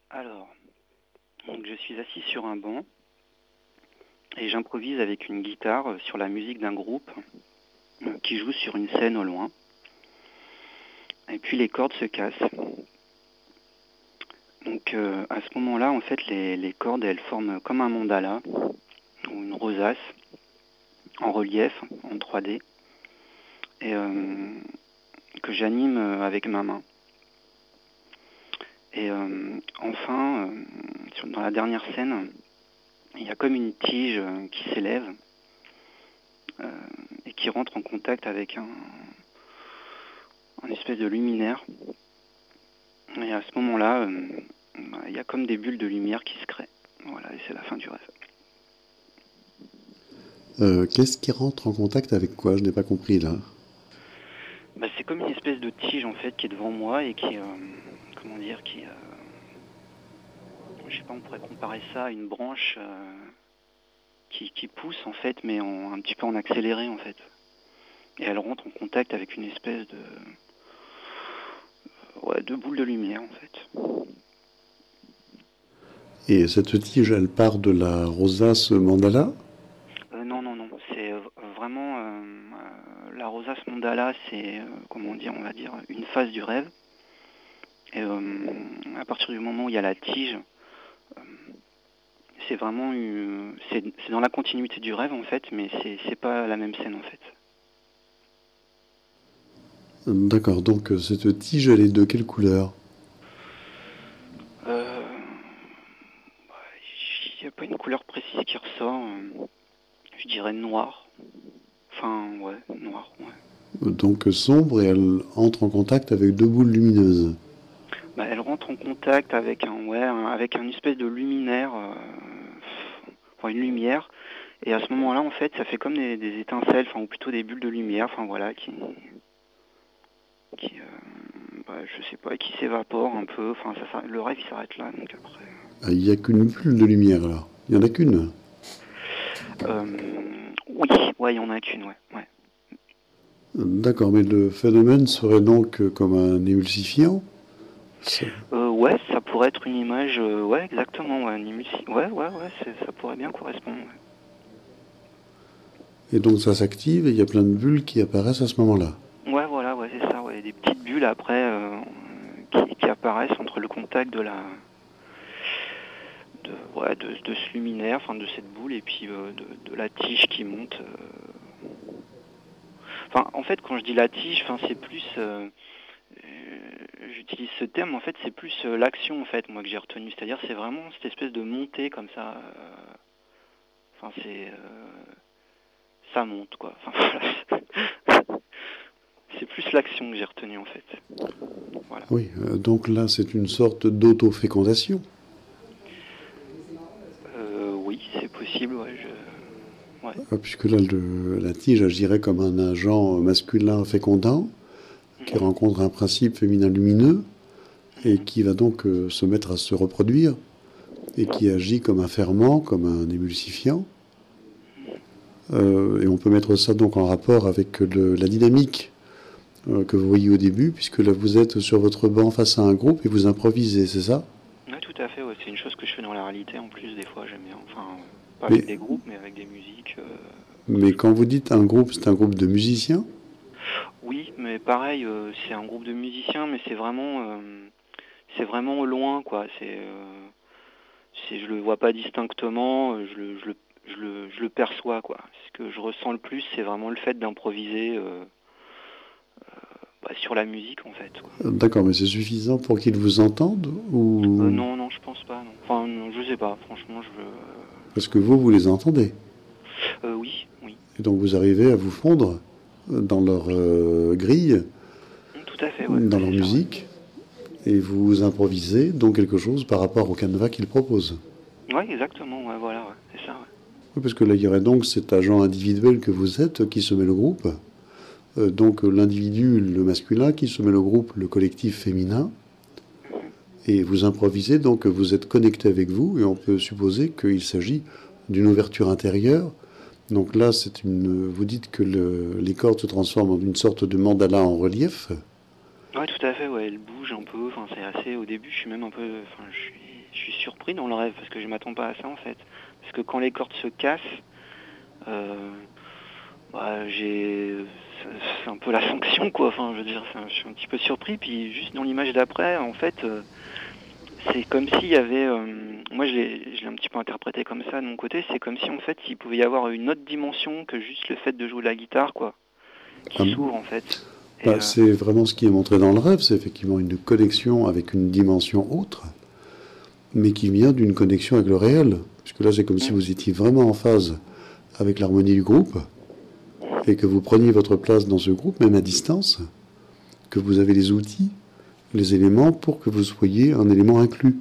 Alors, donc je suis assis sur un banc et j'improvise avec une guitare sur la musique d'un groupe qui joue sur une scène au loin. Et puis les cordes se cassent. Donc à ce moment-là, en fait, les cordes, elles forment comme un mandala ou une rosace en relief, en 3D, et que j'anime avec ma main. Et enfin, dans la dernière scène, il y a comme une tige qui s'élève et qui rentre en contact avec un espèce de luminaire. Et à ce moment-là, il y a comme des bulles de lumière qui se créent. Voilà, et c'est la fin du rêve. Qu'est-ce qui rentre en contact avec quoi? Je n'ai pas compris là. C'est comme une espèce de tige en fait qui est devant moi et qui, comment dire, je sais pas, on pourrait comparer ça à une branche qui pousse en fait, mais un petit peu en accéléré en fait. Et elle rentre en contact avec une espèce de boule de lumière en fait. Et cette tige, elle part de la rosace mandala? Non, non, non, c'est vraiment la rosace mandala, c'est comment dire, on va dire une phase du rêve. Et à partir du moment où il y a la tige, euh, c'est vraiment c'est dans la continuité du rêve en fait, mais c'est pas la même scène en fait. D'accord, donc cette tige, elle est de quelle couleur? Euh, Il n'y a pas une couleur précise qui ressort. Je dirais noir. Enfin, ouais, noir, ouais. Donc sombre et elle entre en contact avec deux boules lumineuses. Elle rentre en contact avec avec un espèce de luminaire, enfin une lumière. Et à ce moment-là, en fait, ça fait comme des étincelles, enfin, ou plutôt des bulles de lumière, enfin voilà, je sais pas, qui s'évaporent un peu. Enfin, le rêve il s'arrête là, donc après. Ah, il n'y a qu'une bulle de lumière là. Il n'y en a qu'une. Oui, ouais, il y en a qu'une, ouais, ouais. D'accord, mais le phénomène serait donc comme un émulsifiant. Ça- Ouais, ça pourrait être une image, ouais, exactement, ouais, ouais, ça pourrait bien correspondre. Ouais. Et donc ça s'active et il y a plein de bulles qui apparaissent à ce moment-là. Ouais, voilà, ouais, c'est ça, ouais, des petites bulles après qui apparaissent entre le contact de ce luminaire, enfin de cette boule, et puis de la tige qui monte. Enfin, en fait, quand je dis la tige, enfin, c'est plus, j'utilise ce terme, en fait, c'est plus l'action, en fait, moi que j'ai retenu, c'est-à-dire c'est vraiment cette espèce de montée comme ça. Enfin, ça monte, quoi. Enfin, voilà. C'est plus l'action que j'ai retenu, en fait. Voilà. Oui, donc là c'est une sorte d'autofécondation. Oui, c'est possible, ouais. Ouais. Puisque là la tige agirait comme un agent masculin fécondant qui Mhm, rencontre un principe féminin lumineux et mhm. qui va donc se mettre à se reproduire et qui agit comme un ferment, comme un émulsifiant. Et on peut mettre ça donc en rapport avec la dynamique que vous voyez au début, puisque là vous êtes sur votre banc face à un groupe et vous improvisez, c'est ça? Ouais, tout à fait, ouais. C'est une chose que je fais dans la réalité en plus, des fois, j'aime bien. Enfin, pas avec mais, des groupes, mais avec des musiques. mais quand vous dites un groupe, c'est un groupe de musiciens? Oui, mais pareil, c'est un groupe de musiciens, mais c'est vraiment au loin, quoi. Je le vois pas distinctement, je le perçois, quoi. Ce que je ressens le plus, c'est vraiment le fait d'improviser sur la musique, en fait, quoi. D'accord, mais c'est suffisant pour qu'ils vous entendent ou Non, non, je pense pas, non. Enfin, non, je sais pas, franchement, parce que vous les entendez oui, oui, et donc vous arrivez à vous fondre dans leur oui. grille, Tout à fait, ouais, dans ouais, leur c'est ça, ouais. musique, et vous improvisez donc quelque chose par rapport au canevas qu'ils proposent. Ouais, exactement, ouais, voilà, ouais, c'est ça, ouais. Oui, parce que là, il y aurait donc cet agent individuel que vous êtes qui se met le groupe. Donc l'individu, le masculin, qui se met le groupe, le collectif féminin. Mhm. Et vous improvisez, donc vous êtes connecté avec vous, et on peut supposer qu'il s'agit d'une ouverture intérieure. Donc là, vous dites que les cordes se transforment en une sorte de mandala en relief. Ouais, tout à fait, ouais, elle bouge un peu, enfin, c'est assez, au début, je suis même un peu, enfin, je suis surpris dans le rêve parce que je m'attends pas à ça en fait. Parce que quand les cordes se cassent, euh, bah, c'est un peu la sanction quoi. Enfin, je veux dire, je suis un petit peu surpris. Puis juste dans l'image d'après, en fait, c'est comme s'il y avait, moi je l'ai un petit peu interprété comme ça de mon côté. C'est comme si en fait il pouvait y avoir une autre dimension que juste le fait de jouer de la guitare quoi, qui Ah, s'ouvre en fait. Et bah, c'est vraiment ce qui est montré dans le rêve, c'est effectivement une connexion avec une dimension autre, mais qui vient d'une connexion avec le réel. Puisque là, c'est comme si vous étiez vraiment en phase avec l'harmonie du groupe, et que vous preniez votre place dans ce groupe, même à distance, que vous avez les outils, les éléments pour que vous soyez un élément inclus.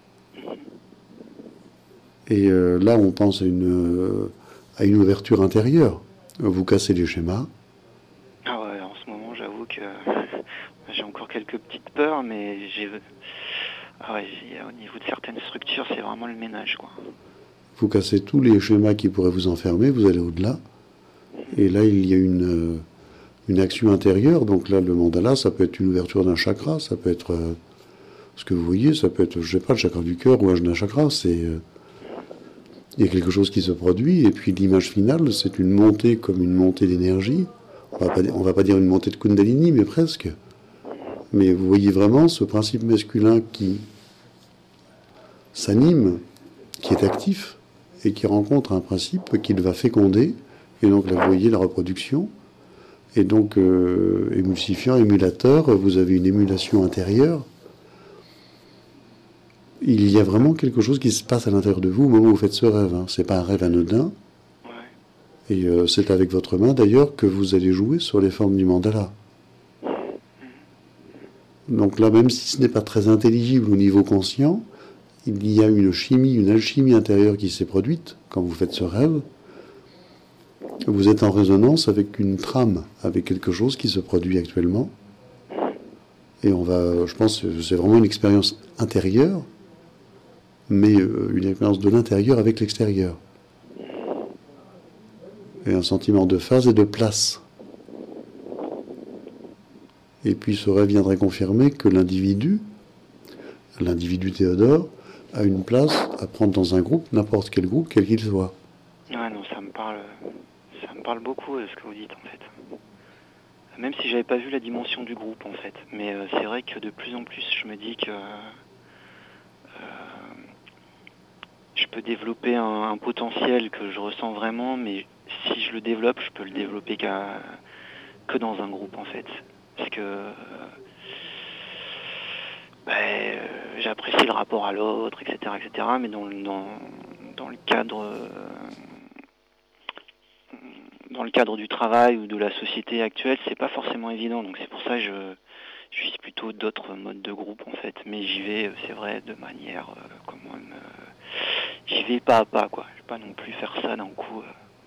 Et là, on pense à une ouverture intérieure. Vous cassez les schémas. ah ouais, en ce moment j'avoue que j'ai encore quelques petites peurs, mais ah ouais, au niveau de certaines structures, c'est vraiment le ménage, quoi. Vous cassez tous les schémas qui pourraient vous enfermer, vous allez au-delà. Et là, il y a une action intérieure. Donc là, le mandala, ça peut être une ouverture d'un chakra, ça peut être ce que vous voyez, ça peut être, je sais pas, le chakra du cœur ou un chakra. Il y a quelque chose qui se produit. Et puis l'image finale, c'est une montée comme une montée d'énergie. On va pas dire une montée de Kundalini, mais presque. Mais vous voyez vraiment ce principe masculin qui s'anime, qui est actif, et qui rencontre un principe qu'il va féconder. Et donc là, vous voyez la reproduction. Et donc, émulsifiant, émulateur, vous avez une émulation intérieure. Il y a vraiment quelque chose qui se passe à l'intérieur de vous au moment où vous faites ce rêve. Hein. Ce n'est pas un rêve anodin. Ouais. Et c'est avec votre main, d'ailleurs, que vous allez jouer sur les formes du mandala. Donc là, même si ce n'est pas très intelligible au niveau conscient, il y a une chimie, une alchimie intérieure qui s'est produite quand vous faites ce rêve. Vous êtes en résonance avec une trame, avec quelque chose qui se produit actuellement. Et je pense que c'est vraiment une expérience intérieure, mais une expérience de l'intérieur avec l'extérieur. Et un sentiment de phase et de place. Et puis ce rêve viendrait confirmer que l'individu Théodore, a une place à prendre dans un groupe, n'importe quel groupe, quel qu'il soit. Ouais, non, ça me parle beaucoup ce que vous dites en fait. Même si j'avais pas vu la dimension du groupe en fait. Mais c'est vrai que de plus en plus, je me dis que je peux développer un potentiel que je ressens vraiment, mais si je le développe, je peux le développer que dans un groupe en fait. Parce que j'apprécie le rapport à l'autre, etc., mais dans le cadre du travail ou de la société actuelle, c'est pas forcément évident. Donc c'est pour ça que je vise plutôt d'autres modes de groupe en fait. Mais j'y vais, c'est vrai, de manière j'y vais pas à pas quoi. Je vais pas non plus faire ça d'un coup.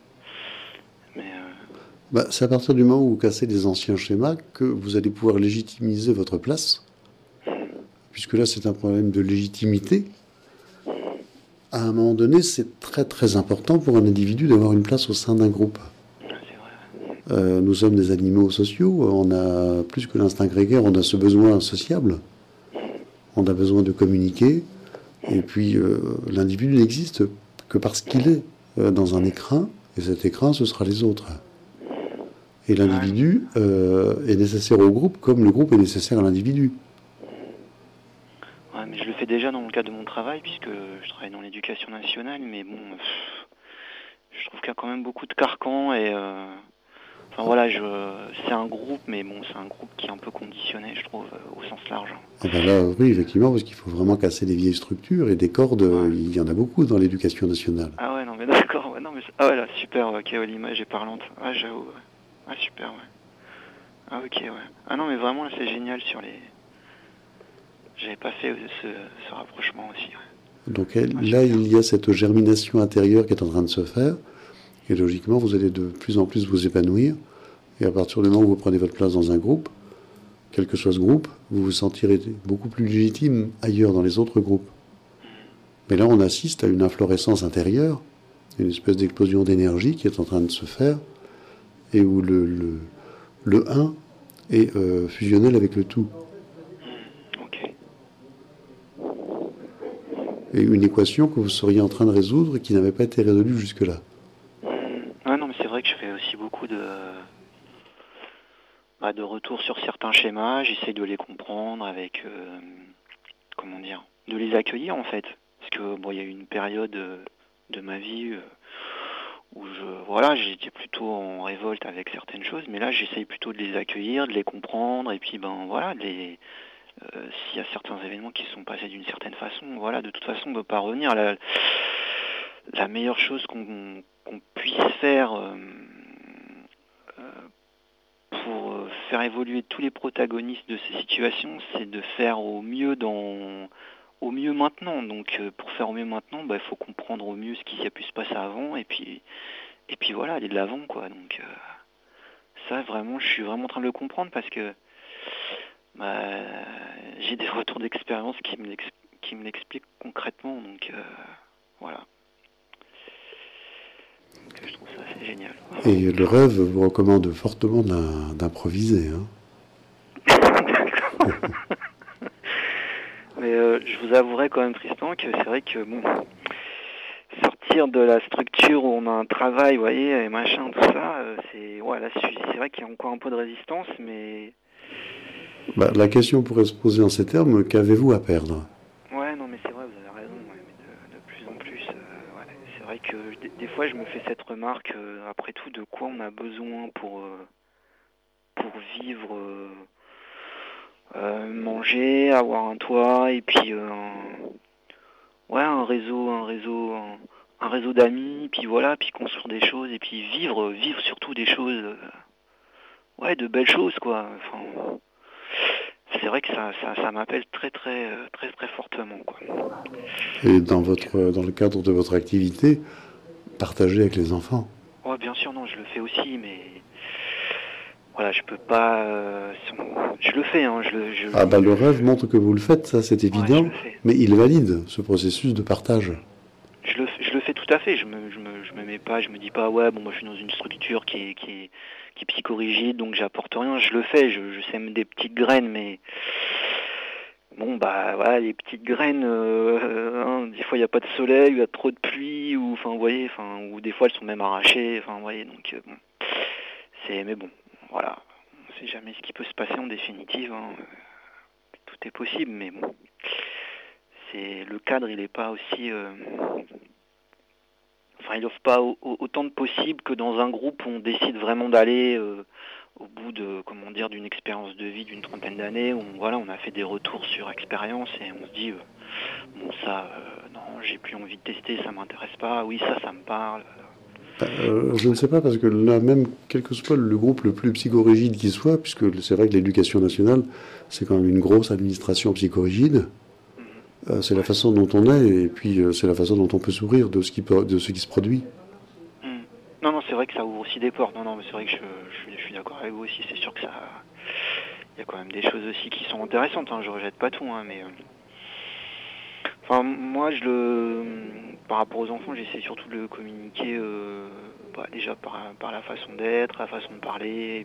C'est à partir du moment où vous cassez les anciens schémas que vous allez pouvoir légitimiser votre place, puisque là c'est un problème de légitimité. À un moment donné, c'est très très important pour un individu d'avoir une place au sein d'un groupe. Nous sommes des animaux sociaux, on a plus que l'instinct grégaire, on a ce besoin sociable, on a besoin de communiquer, et puis l'individu n'existe que parce qu'il est dans un écrin, et cet écrin, ce sera les autres. Et l'individu est nécessaire au groupe comme le groupe est nécessaire à l'individu. Ouais, mais je le fais déjà dans le cadre de mon travail, puisque je travaille dans l'éducation nationale, mais bon, je trouve qu'il y a quand même beaucoup de carcans et... Enfin voilà, c'est un groupe, mais bon, c'est un groupe qui est un peu conditionné, je trouve, au sens large. Et ben là, oui, effectivement, parce qu'il faut vraiment casser les vieilles structures et des cordes, il y en a beaucoup dans l'éducation nationale. Ah ouais, non mais d'accord, ouais, non mais ah ouais là, super, ok, ouais, l'image est parlante. Ah j'avoue, ouais. Ah super, ouais. Ah ok, ouais. Ah non mais vraiment là c'est génial sur les... J'avais pas fait ce rapprochement aussi. Ouais. Donc là, il y a cette germination intérieure qui est en train de se faire, et logiquement, vous allez de plus en plus vous épanouir. Et à partir du moment où vous prenez votre place dans un groupe, quel que soit ce groupe, vous vous sentirez beaucoup plus légitime ailleurs dans les autres groupes. Mais là, on assiste à une inflorescence intérieure, une espèce d'explosion d'énergie qui est en train de se faire, et où le un est fusionnel avec le tout. Ok. et une équation que vous seriez en train de résoudre et qui n'avait pas été résolue jusque-là. Ouais, non, mais c'est vrai que je fais aussi beaucoup de retours sur certains schémas. J'essaye de les comprendre avec, comment dire, de les accueillir en fait. Parce que bon, il y a eu une période de ma vie où j'étais plutôt en révolte avec certaines choses, mais là j'essaye plutôt de les accueillir, de les comprendre, et puis ben voilà, s'il y a certains événements qui se sont passés d'une certaine façon, voilà, de toute façon on ne peut pas revenir. La meilleure chose qu'on puisse faire pour faire évoluer tous les protagonistes de ces situations, c'est de faire au mieux maintenant. Donc pour faire au mieux maintenant, il faut comprendre au mieux ce qui a pu se passer avant, et puis voilà, aller de l'avant quoi. Donc ça vraiment, je suis vraiment en train de le comprendre parce que j'ai des retours d'expérience qui me l'expliquent concrètement. Donc voilà. Donc, je trouve ça assez génial. Et le rêve vous recommande fortement d'improviser. Mais je vous avouerai quand même, Tristan, que c'est vrai que bon, sortir de la structure où on a un travail, vous voyez, et machin, tout ça, c'est vrai qu'il y a encore un peu de résistance, mais... La question pourrait se poser en ces termes, qu'avez-vous à perdre? Ouais, non, mais c'est vrai, vous avez raison, ouais, mais de plus en plus, c'est vrai que des fois je me fais cette remarque, après tout, de quoi on a besoin pour vivre, manger, avoir un toit, et puis un réseau d'amis, puis voilà, puis construire des choses, et puis vivre surtout des choses, de belles choses, quoi. Enfin, c'est vrai que ça m'appelle très, très, très, très fortement, quoi. Et dans le cadre de votre activité, partager avec les enfants. Ouais, bien sûr, non, je le fais aussi, mais voilà, je peux pas. Je le fais, hein, Le rêve montre que vous le faites, ça c'est évident, ouais, mais il valide ce processus de partage. Je le fais tout à fait. Je me mets pas, je me dis pas, ouais, bon, moi je suis dans une structure qui est psychorigide, donc j'apporte rien. Je le fais, je sème des petites graines, mais bon, voilà, les petites graines, des fois il n'y a pas de soleil, il y a trop de pluie, ou enfin, vous voyez, ou des fois elles sont même arrachées, enfin, vous voyez, donc bon, mais bon, voilà, on sait jamais ce qui peut se passer en définitive, hein. Tout est possible, mais bon, le cadre, il n'est pas aussi, il offre pas autant de possible que dans un groupe où on décide vraiment d'aller au bout d'une expérience de vie d'une trentaine d'années, où on a fait des retours sur expérience et on se dit non, j'ai plus envie de tester, ça m'intéresse pas, oui, ça me parle. Je ne sais pas, parce que là même, quel que soit le groupe le plus psychorigide qui soit, puisque c'est vrai que l'éducation nationale, c'est quand même une grosse administration psychorigide, c'est la façon dont on est, et puis c'est la façon dont on peut sourire de ce qui se produit. Non, c'est vrai que ça ouvre aussi des portes. Non, mais c'est vrai que je suis d'accord avec vous aussi. C'est sûr que il y a quand même des choses aussi qui sont intéressantes, hein. Je rejette pas tout, hein, mais moi, par rapport aux enfants, j'essaie surtout de le communiquer déjà par la façon d'être, la façon de parler,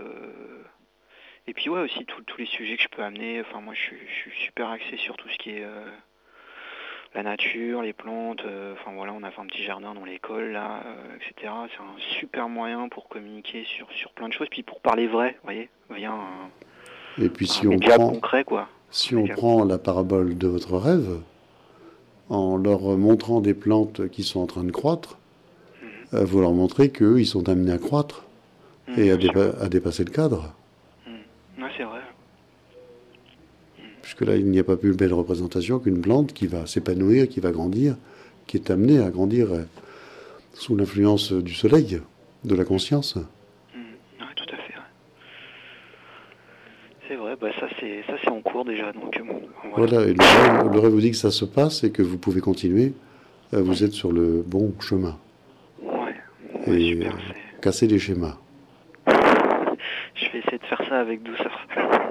et puis ouais, aussi tous les sujets que je peux amener. Enfin, moi, je suis super axé sur tout ce qui est la nature, les plantes. On a fait un petit jardin dans l'école, là, etc. C'est un super moyen pour communiquer sur plein de choses, puis pour parler vrai, vous voyez, et puis un média concret, quoi. Si on prend la parabole de votre rêve, en leur montrant des plantes qui sont en train de croître, vous leur montrez qu'eux, ils sont amenés à croître et à dépasser le cadre. Ouais, c'est vrai. Puisque là, il n'y a pas plus belle représentation qu'une plante qui va s'épanouir, qui va grandir, qui est amenée à grandir sous l'influence du soleil, de la conscience. Ouais, tout à fait. Ouais. C'est vrai, ça c'est en cours déjà. Donc, voilà, et le rêve vous dit que ça se passe et que vous pouvez continuer. Vous êtes sur le bon chemin. Ouais, et super. Casser les schémas. Je vais essayer de faire ça avec douceur.